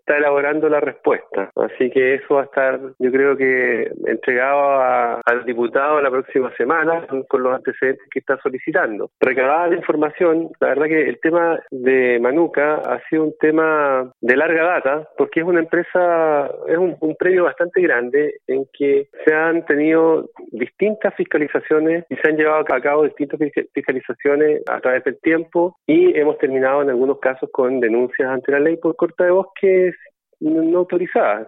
está elaborando la respuesta. Así que eso va a estar, yo creo que entregado al diputado la próxima semana con los antecedentes que está solicitando. Recabada la información, la verdad que el tema de Manuka ha sido un tema de larga data, porque es una empresa, es un predio bastante grande en que se han tenido distintas fiscalizaciones y se han llevado a cabo distintas fiscalizaciones a través del tiempo y hemos terminado en algunos casos con denuncias ante la ley por corta de bosques no autorizadas.